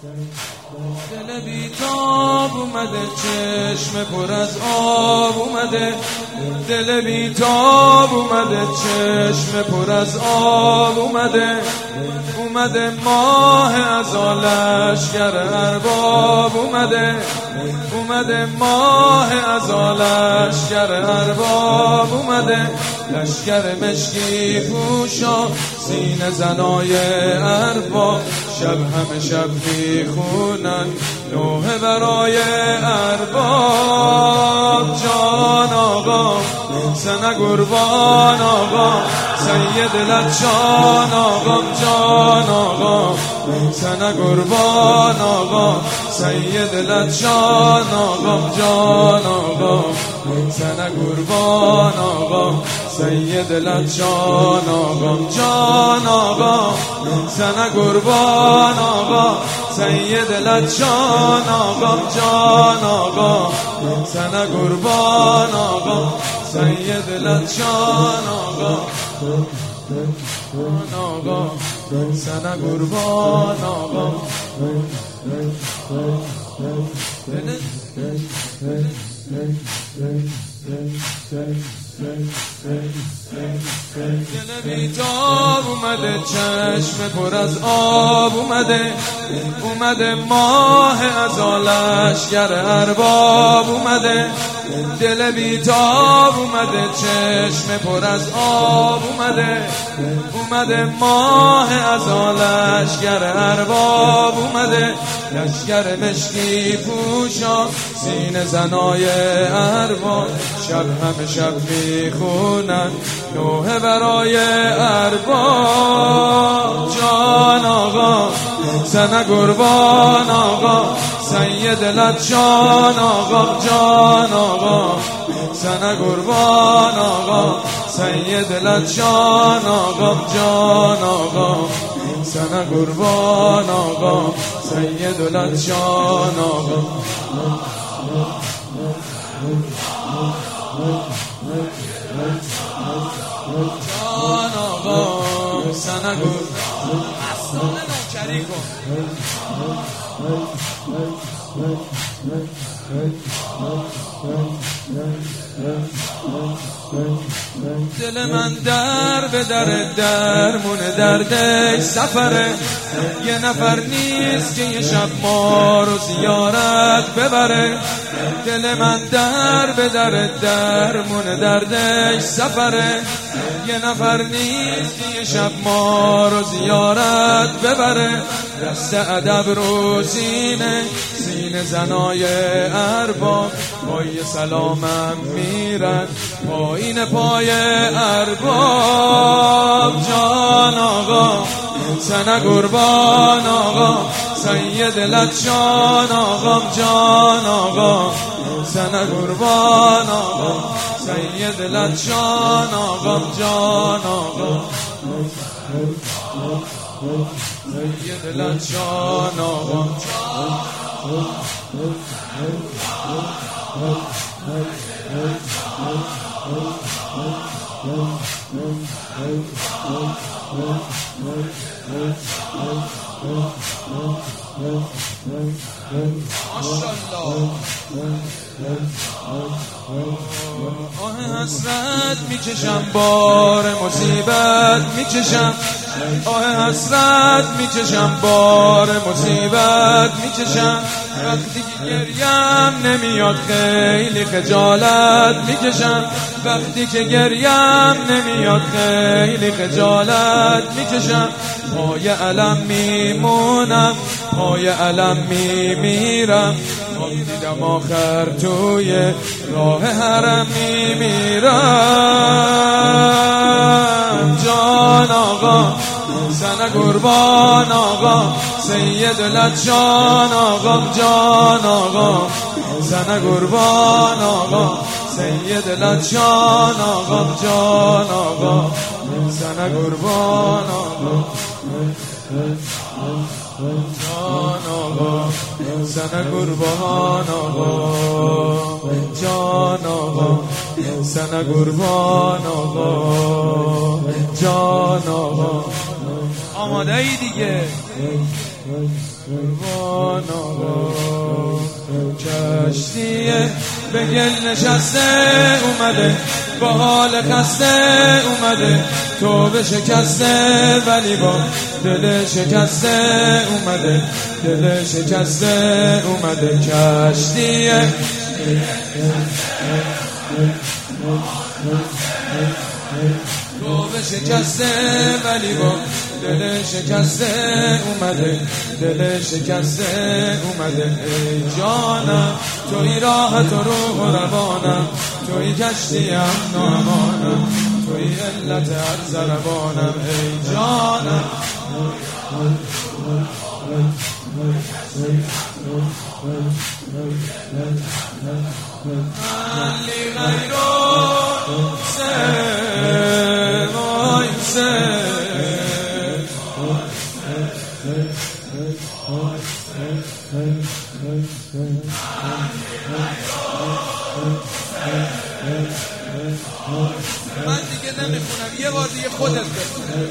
دل بیتاب اومده، چشم پر از آب اومده. دل بیتاب اومده، چشم پر از آب اومده. اومده ماه از لشکر ارباب اومده. اومده ماه از لشکر ارباب اومده. لشکر مشکی پوشا، سینه زنای ارباب. شب همه شب میخونن نوحه برای ارباب. جان آقا سنه قربان آقا، سید لچان آقا. جان آقا سنه قربان آقا، سید لچان آقا. جان آقا سنه قربان آقا، سید لچان آقا. جان آقا سنه قربان آقا، سید لچان آقا. جان آقا سنه قربان آقا، سید لچان آقا. آقا سنه قربان آقا. دل بیتاب اومده، چشم پر از آب اومده. اومده ماه از لشکر ارباب اومده. دل بیتاب اومده، چشم پر از آب اومده. اومده ماه از لشکر ارباب اومده. لشکر مشکی پوشا، سینه زنای ارباب. شب همه شب میخونن نوحه برای ارباب. جان آقا سنه قربان آقا، سید لچان آقا. جان آقا سنه قربان آقا، سید لچان آقا. جان آقا سنه قربان آقا، سید لچان آقا. جان آقا سنه قربان اصلا نوکری کن. دل من در به درمون دردش سفره. یه نفر نیست که یه شب ما رو زیارت ببره. دل من در به درمون دردش سفره. یه نفر نیست که یه شب ما رو زیارت ببره. دست ادب رو سینه زنای ارباب. پای سلامم میرن پایین پای ارباب. جان آقا سنه قربان آقا، سید لچان آقا. جان آقا سنه قربان آقا، سید لچان آقا. جان آقا سید لچان آقا. آه حسرت میکشم، بار مصیبت میکشم. آه حسرت میکشم، بار مصیبت میکشم. وقتی که گریم نمیاد خیلی خجالت میکشم. وقتی که گریم نمیاد خیلی خجالت میکشم. پای علم میمونم، پای علم میمیرم. دیدم آخر توی راه حرم میمیرم. جان آقا سنه قربان آقا، سید لچان آقا. جان آقا سنه قربان آقا، سید لچان آقا. جان آقا سنه قربان آقا. جان آقا سنه قربان آقا. جان آقا سنه قربان آقا. جان آقا آماده ای دیگه. قربان آقا کشتیه به گل نشسته اومده، با حال خسته اومده، توبه شکسته ولی با دل شکسته اومده، دل شکسته اومده. کشتیه توبه شکسته ولی با دل شکسته اومده، دل شکسته اومده. ای جانم توی راحت و روح و روانم، توی کشتیم نامانم، توی علت هر ضربانم. ای جانم علی غیرون سمای من دیگه نمیخونم، یه بار دیگه خودت بخون.